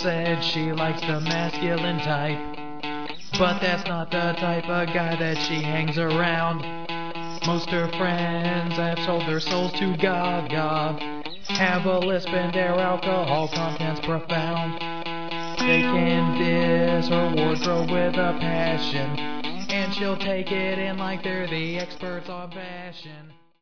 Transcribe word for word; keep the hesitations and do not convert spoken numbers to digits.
said she likes the masculine type, but that's not the type of guy that she hangs around. Most her friends have sold their souls to Gaga, have a lisp and their alcohol content's profound. They can diss her wardrobe with a passion, and she'll take it in like they're the experts on fashion.